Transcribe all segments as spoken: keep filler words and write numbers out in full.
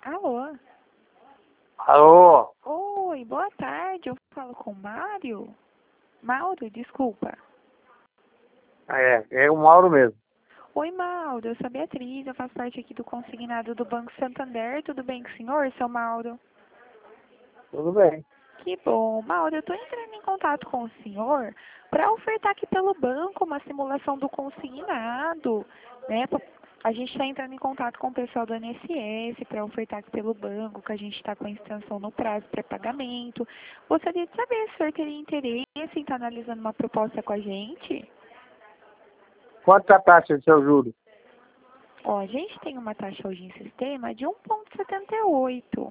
Alô? Alô? Oi, boa tarde. Eu falo com o Mário? Mauro, desculpa. É, é o Mauro mesmo. Oi, Mauro. Eu sou a Beatriz. Eu faço parte aqui do consignado do Banco Santander. Tudo bem com o senhor, seu Mauro? Tudo bem. Que bom. Mauro, eu estou entrando em contato com o senhor para ofertar aqui pelo banco uma simulação do consignado, né? A gente está entrando em contato com o pessoal do I N S S para ofertar aqui pelo banco, que a gente está com a extensão no prazo para pagamento. Gostaria de saber se o senhor teria interesse em estar analisando uma proposta com a gente. Quanto é a taxa de seu juro? Ó, a gente tem uma taxa hoje em sistema de um vírgula setenta e oito.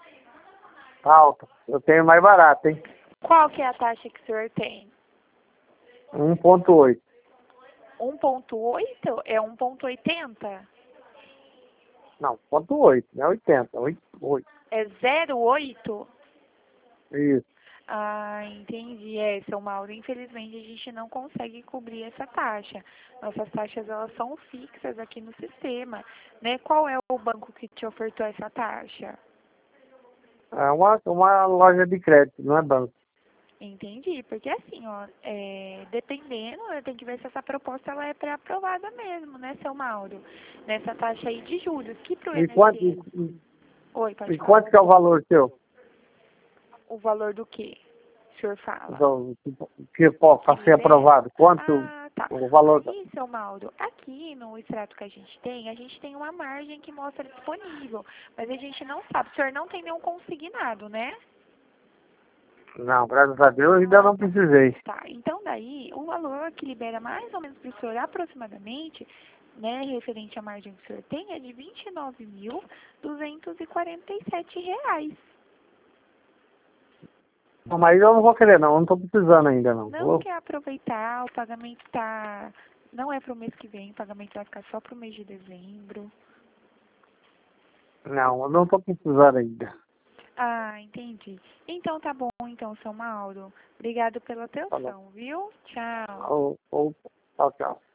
Alta. Eu tenho mais barato, hein? Qual que é a taxa que o senhor tem? um vírgula oito. um vírgula oito? É um vírgula oitenta? Não, um vírgula oito, não é oitenta, oito. É zero vírgula oito? Isso. Ah, entendi. É, seu Mauro, infelizmente a gente não consegue cobrir essa taxa. Nossas taxas, elas são fixas aqui no sistema, né? Qual é o banco que te ofertou essa taxa? É uma, uma loja de crédito, não é banco. Entendi, porque assim, ó, é, dependendo, eu tenho que ver se essa proposta ela é pré-aprovada mesmo, né, seu Mauro? Nessa taxa aí de juros, que pro E quanto, e, I N S S... Oi, pode e falar. quanto que é o valor seu? O valor do que o senhor fala? Do, que para ser aprovado? Quanto Ah, tá. o valor? Da... Aí, seu Mauro, aqui no extrato que a gente tem, a gente tem uma margem que mostra disponível, mas a gente não sabe. O senhor não tem nenhum consignado, né? Não, graças a Deus ainda não precisei. Tá, então daí, o valor que libera mais ou menos para o senhor aproximadamente, né, referente à margem que o senhor tem, é de vinte e nove mil duzentos e quarenta e sete reais. Não, mas eu não vou querer não, eu não estou precisando ainda não. Não Vou... quer aproveitar, o pagamento tá, não é para o mês que vem, o pagamento vai ficar só para o mês de dezembro. Não, eu não estou precisando ainda. Ah, entendi. Então tá bom, então, seu Mauro. Obrigado pela Falou. atenção, viu? Tchau. Ou, ou, tchau, tchau.